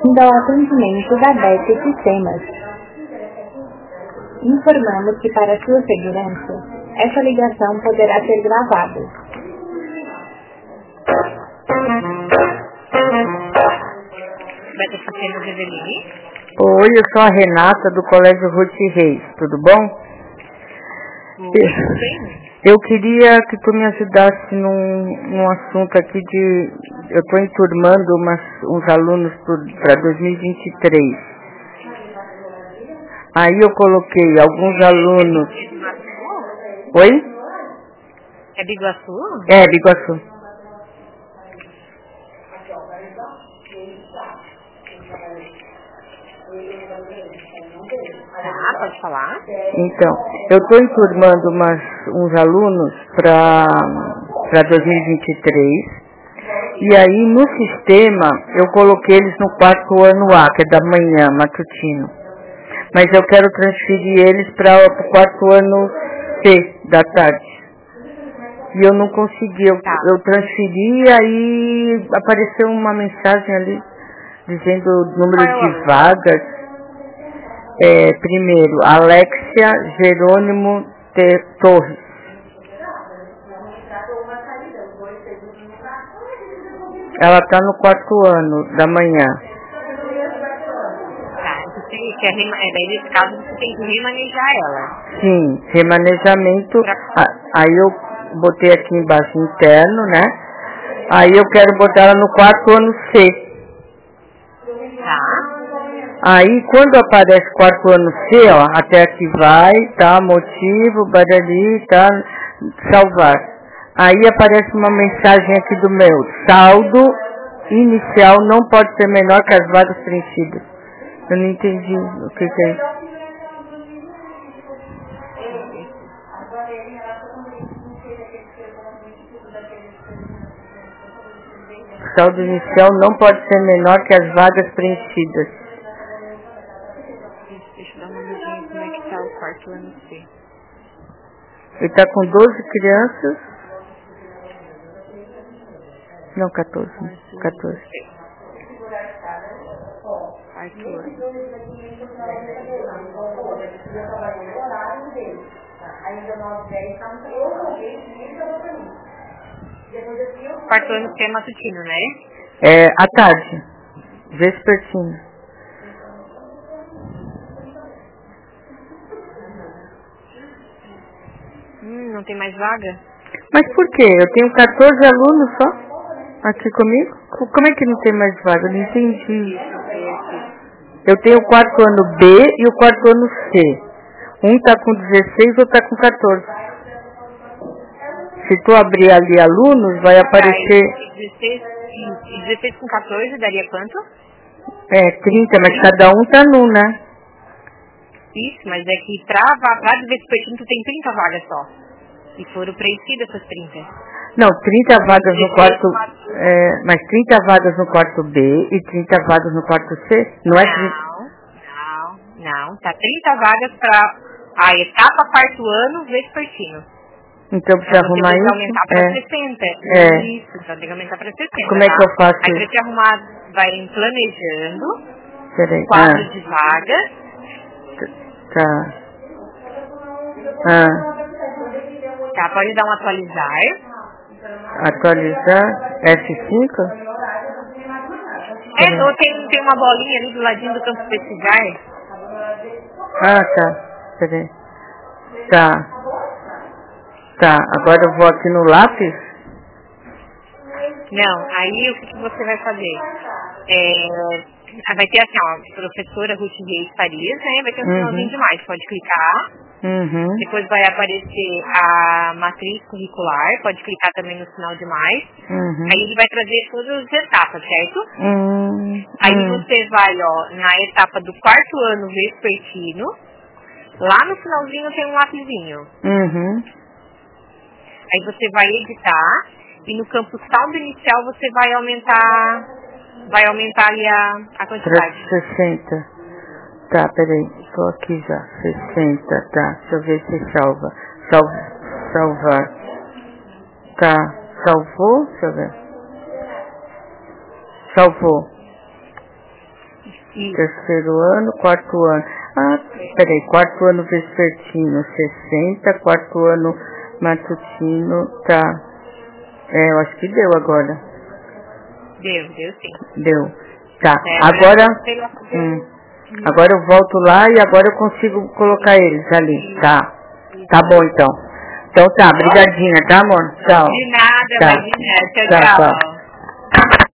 Bem-vindo ao atendimento da DEC Sistemas. Informamos que para sua segurança, essa ligação poderá ser gravada. Beta Sistemas Eveline. Oi, eu sou a Renata do Colégio Ruth Reis, tudo bom? Eu queria que tu me ajudasse num assunto aqui de... Eu estou enturmando uns alunos para 2023. Aí eu coloquei alguns alunos... Oi? É Biguaçu? É, Biguaçu. Tá, pode falar. Então, eu estou enturmando uns alunos para 2023. E aí, no sistema, eu coloquei eles no 4º ano A, que é da manhã, matutino. Mas eu quero transferir eles para o 4º ano C, da tarde. E eu não consegui, eu transferi e aí apareceu uma mensagem ali, dizendo o número de vagas. Primeiro, Alexia Jerônimo Torres. Ela está no 4º ano da manhã. Tá, daí nesse caso você tem que remanejar ela. Sim, remanejamento. Aí eu botei aqui embaixo interno, né? Aí eu quero botar ela no 4º ano C. Tá. Aí, quando aparece 4º ano C, ó, até aqui vai, tá, motivo, barari, tá, salvar. Aí aparece uma mensagem aqui do meu, saldo inicial não pode ser menor que as vagas preenchidas. Eu não entendi o que é isso. Saldo inicial não pode ser menor que as vagas preenchidas. Deixa eu dar uma olhadinha como é que tá o 4º ano C. Ele está com 12 crianças. Não, 14. 14. 4º ano. 4º ano C é matutino, né? É, à tarde. Vespertino. Não tem mais vaga? Mas por quê? Eu tenho 14 alunos só aqui comigo? Como é que não tem mais vaga? Eu não entendi. Eu tenho o 4º ano B e o 4º ano C. Um tá com 16 e outro tá com 14. Se tu abrir ali alunos, vai aparecer... 16 com 14 daria quanto? 30, mas cada um tá num, né? Isso, mas é que pra vespertino tu tem 30 vagas só. E foram preenchidas essas 30. Não, 30 vagas no quarto... mas 30 vagas no quarto B e 30 vagas no quarto C? Não é 30? Não. Tá 30 vagas pra a etapa 4º ano vespertino. Então precisa arrumar isso? Aumentar pra 60. Isso, então tem que aumentar pra 60. Como é que eu faço? Aí pra te arrumar, vai em planejando. Peraí. Quadro de vagas. Tá. Tá, pode dar um atualizar. Atualizar? F5? Ou tem uma bolinha ali do ladinho do campo pesquisar. Tá. Peraí. Tá, agora eu vou aqui no lápis? Não, aí o que você vai fazer? Vai ter assim, ó, professora Ruth Reis Farias, né? Vai ter um sinalzinho de mais, pode clicar. Depois vai aparecer a matriz curricular, pode clicar também no sinal de mais. Aí ele vai trazer todas as etapas, certo? Aí você vai, ó, na etapa do 4º ano vespertino. Lá no finalzinho tem um lapisinho. Aí você vai editar e no campo saldo inicial você vai aumentar ali a quantidade. 60. Tá, peraí, tô aqui já. 60, tá. Deixa eu ver se salva. Salvar. Tá, salvou? Deixa eu ver. Salvou. Isso. Terceiro ano, quarto ano. Ah, peraí, quarto ano vespertino, 60, quarto ano matutino, tá. Eu acho que deu agora. Deu sim. Deu. Tá, agora eu volto lá e agora eu consigo colocar eles ali, tá. Tá bom então. Então tá, brigadinha, tá amor? Tchau. De nada, tá. imagina. Tchau.